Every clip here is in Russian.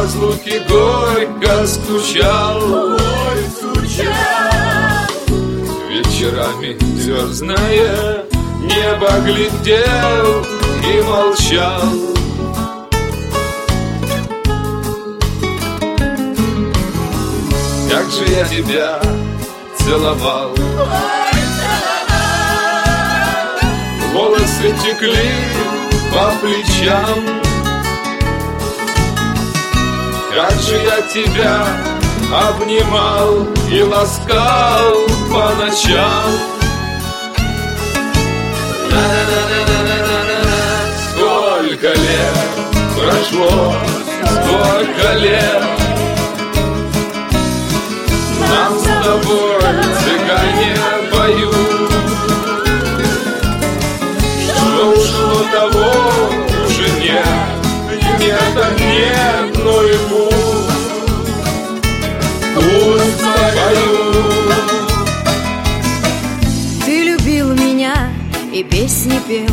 разлуке горько скучал. Ой, скучал. Вечерами звездное небо глядел и молчал. Как же я тебя целовал. Ой, целовал. Волосы текли по плечам. Как же я тебя обнимал и ласкал по ночам. Сколько лет прошло, сколько лет нам с тобой цыгане поют. Что ушло, того уже нет. Нет, так нет, но и пусть поют. Ты любил меня и песни пел,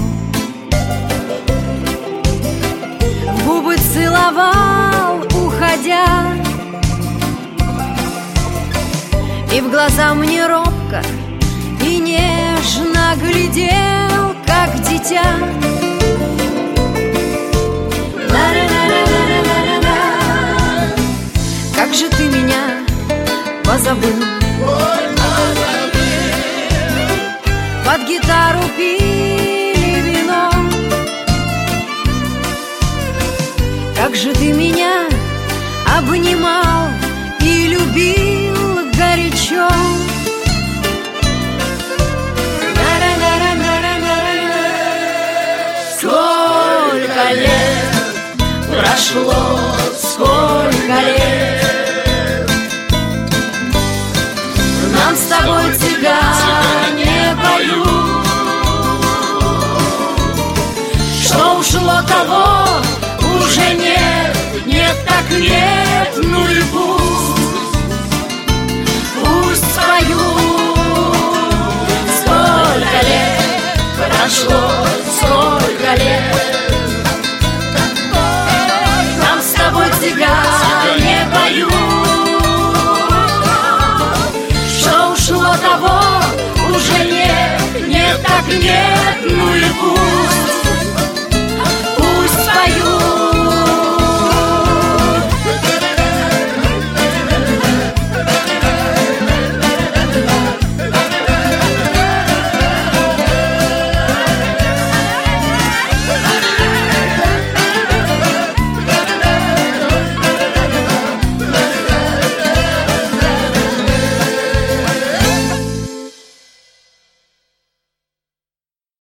в губы целовал, уходя, и в глаза мне робко и нежно глядел, как дитя. Как же ты меня позабыл. Ой, позабыл. Под гитару пили вино. Как же ты меня обнимал и любил горячо. Сколько лет прошло, сколько лет Нам с тобой цыгане поют. Что ушло, того уже нет. Нет, так нет, ну и пусть поют. Сколько лет прошло, сколько лет